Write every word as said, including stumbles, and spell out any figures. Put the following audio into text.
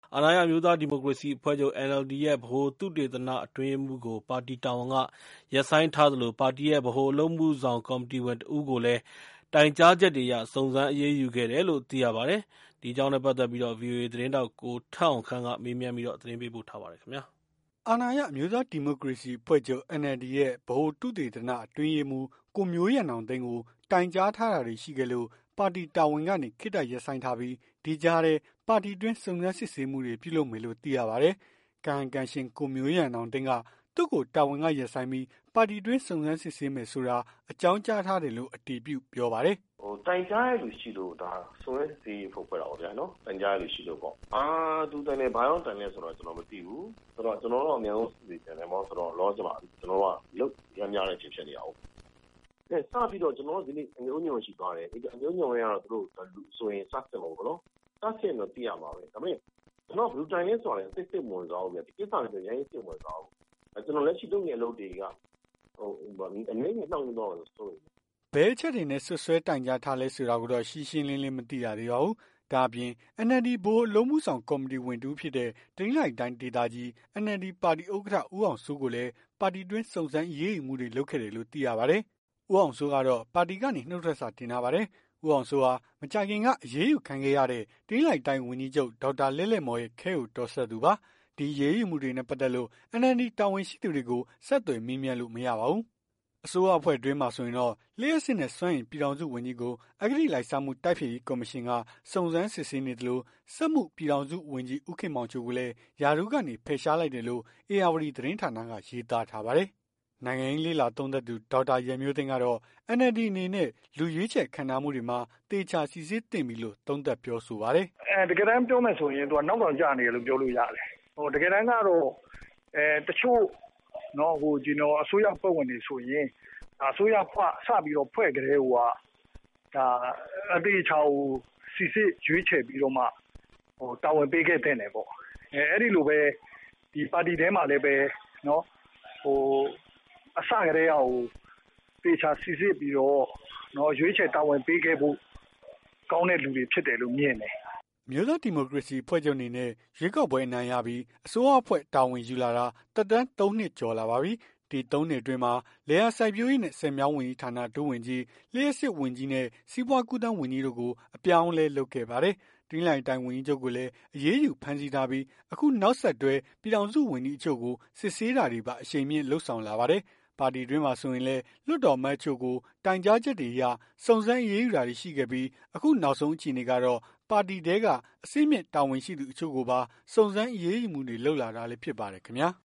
အာဏာရအမျိုးသားဒီမိုကရေစီအဖွဲ့ချုပ် အန် အယ်လ်ဒီ ရဲ့ ဗဟိုသုတေသနအတွင်းရေးမှူးကို ပါတီတာဝန်ကရပ်ဆိုင်းထားသလို ပါတီရဲ့ ဗဟိုအလုပ်အမှုဆောင်ကော်မတီဝင်တဦးကိုလည်း တိုင်ကြားချက်တွေအရ စုံစမ်းအရေးယူခဲ့တယ်လို့ သိရပါတယ်။ ဒီအကြောင်းနဲ့ပတ်သက်ပြီး ဗွီအိုအေသတင်းထောက် ကိုထက်အောင်ခန့်က မေးမြန်းသတင်းပေးပို့ထားပါတယ်။အာဏာရအမျိုးသားဒီမိုကရေစီအဖွဲ့ချုပ် အန် အယ်လ်ဒီ ရဲ့ ဗဟိုသုတေသနအတွင်းရေးမှူး ကိုမျိုးရန်အောင်သိန်းကို တိုင်ကြားထားတာတွေရှိခဲ့လို့ ပါတီတာဝန်ကနေ ခေတ္တရပ်ဆိုင်းထားပြီး ဒီကြားထဲ ပါတီတွင်း စုံစမ်းစစ်ဆေးမှုတွေ ပြုလုပ်မယ်လို့ သိရပါတယ်။ ကာယံကံရှင် ကိုမျိုးရန်အောင်သိန်းက သူ့ကိုတာဝန်ကရပ်ဆိုင်းပြီး ပါတီတွင်း စုံစမ်းစစ်ဆေးမယ်ဆိုတာ အကြောင်းကြားထားတယ်လို့ အတည်ပြုပြောပါတယ်။ "တိုင်ကြားတဲ့လူရှိလို့ ဒါစုံစမ်းစစ်ဆေးရေးအဖွဲ့ဖွဲ့တာပေါ့ဗျာနော်။ တိုင်ကြားတဲ့လူရှိလို့ပေါ့။ အာသူတိုင်တယ် ဘာကြောင့်တိုင်လဲဆိုတာ ကျွန်တော်မသိဘူး။ ဆိုတော့ ကျွန်တော်တို့က အမြန်ဆုံးစစ်ဆေးချင်တယ်ပေါ့။ ဆိုတော့ လောလောဆယ်မှာ ကျွန်တော်တို့က လုပ်ရမ်းများတဲ့အချိန်ဖြစ်နေတာကိုး။ စပြီးတော့ ကျွန်တော်တို့ဒီနေ့ အညိုညွန့်ရှိသွားတယ်။ အညိုညွန့်ကတော့ သူတို့ဆိုရင်စစစ်မှာပေါ့နော်။ စစစ်ရင်တော့သိရမှာပဲ။ ဒါပေမဲ့ ကျွန်တော်က ဘယ်သူတိုင်လဲဆိုတာလည်း သိပ်စိတ်မဝင်စားဘူးဗျ။ ဒီကိစ္စလည်း အရမ်းကြီးစိတ်မဝင်စားဘူး။ ကျွန်တော်လက်ရှိလုပ်နေတဲ့အလုပ်တွေက အနည်းငယ်နှောင့်နှေးသွားမှာစိုးရိမ်တယ်။ " ဘယ်အချက်တွေနဲ့ စွပ်စွဲတိုင်ကြားထားလဲဆိုတာကိုတော့ ရှင်းရှင်းလင်းလင်းမသိရသေးပါဘူး။ ဒါ့အပြင် အန် အယ်လ်ဒီ ဗဟိုအလုပ်အမှုဆောင်ကော်မတီဝင်တဦးဖြစ်တဲ့ တနင်္သာရီတိုင်းဒေသကြီး အန် အယ်လ်ဒီ ပါတီဥက္ကဋ္ဌ ဦးအောင်စိုးကိုလည်း ပါတီတွင်း စုံစမ်းအရေးယူမှုတွေလုပ်ခဲ့တယ်လို့ သိရပါတယ်။ ဦးအောင်စိုးကတော့ ပါတီကနေ နုတ်ထွက်စာတင်ထားပါတယ်။ ဦးအောင်စိုးဟာ မကြာခင်က အရေးယူခံခဲ့ရတဲ့ တနင်္သာရီတိုင်းဝန်ကြီးချုပ် ဒေါက်တာလဲ့လဲ့မော်ရဲ့ ခဲကိုတော်စပ်သူပါ။ ဒီအရေးယူမှုတွေနဲ့ပတ်သက်လို့ အန် အယ်လ်ဒီ တာဝန်ရှိသူတွေကို ဆက်သွယ်မေးမြန်းလို့မရပါဘူး။ အစိုးရအဖွဲ့တွင်းမှာဆိုရင်တော့ လျှပ်စစ်နဲ့ စွမ်းအင်ပြည်ထောင်စုဝန်ကြီးကို အဂတိလိုက်စားမှုတိုက်ဖျက်ရေးကော်မရှင်က စုံစမ်းစစ်ဆေးနေသလို စက်မှုပြည်ထောင်စုဝန်ကြီး ဦးခင်မောင်ချိုကိုလည်း ရာထူးကနေ ဖယ်ရှားလိုက်တယ်လို့ ဧရာဝတီသတင်းဌာနက ရေးသားထားပါတယ်။ နိုင်ငံရေးလေ့လာသုံးသပ်သူ ဒေါက်တာရန်မျိုးသိမ်းကတော့ အန် အယ်လ်ဒီ အနေနဲ့ လူရွေးချယ်ခန့်ထားမှုတွေမှာ သေချာစိစစ်သင့်ပြီလို့ သုံးသပ်ပြောဆိုပါတယ်။ "တကယ်တမ်းပြောမယ်ဆိုရင် သူကနောက်တောင်ကျနေတယ်လို့ပြောလို့ရတယ်။ တကယ်တမ်းကတော့ တချို့အစိုးရအဖွဲ့ဝင်တွေဆိုရင် အစိုးရစပြီးတော့ ဖွဲ့ကတည်းကိုက အသေအချာကို စိစစ်ရွေးချယ်ပြီးတော့မှ တာဝန်ပေးခဲ့သင့်တယ်ပေါ့။ အဲ့ဒီလိုပဲ ပါတီထဲမှာလည်းပဲ အစကတည်းကကို သေချာစိစစ်ပြီးတော့ ရွေးချယ်တာဝန်ပေးခဲ့ဖို့ ကောင်းတဲ့လူတွေဖြစ်တယ်လို့မြင်တယ်။ " အမျိုးသားဒီမိုကရေစီအဖွဲ့ချုပ်အနေနဲ့ ရွေးကောက်ပွဲအနိုင်ရပြီး အစိုးရအဖွဲ့တာဝန်ယူလာတာ သက်တမ်း ၃ နှစ်ကျော်လာပါပြီ။ ဒီ ၃ နှစ်အတွင်းမှာ လယ်ယာစိုက်ပျိုးရေးနဲ့ ဆည်မြောင်းဝန်ကြီးဌာန ဒုဝန်ကြီး၊ လျှပ်စစ်ဝန်ကြီးနဲ့ စီးပွားကူးသန်းဝန်ကြီးတို့ကို အပြောင်းအလဲလုပ်ခဲ့ပါတယ်။ တနင်္သာရီတိုင်းဝန်ကြီးချုပ်ကိုလည်း အရေးယူဖမ်းဆီးထားပြီး အခုနောက်ဆက်တွဲ ပြည်ထောင်စုဝန်ကြီးအချို့ကို စစ်ဆေးတာတွေပါ အရှိန်မြှင့်လုပ်ဆောင်လာပါတယ်။ ပါတီတွင်းမှာဆိုရင်လည်း လွှတ်တော်အမတ်အချို့ကို တိုင်ကြားချက်တွေအရ စုံစမ်းအရေးယူတာတွေရှိခဲ့ပြီး အခုနောက်ဆုံးအခြေအနေကတော့ ပါတီထဲက အဆင့်မြင့်တာဝန်ရှိသူအချို့ကိုပါ စုံစမ်းအရေးယူမှုတွေလုပ်လာတာလည်းဖြစ်ပါတယ်ခင်ဗျာ။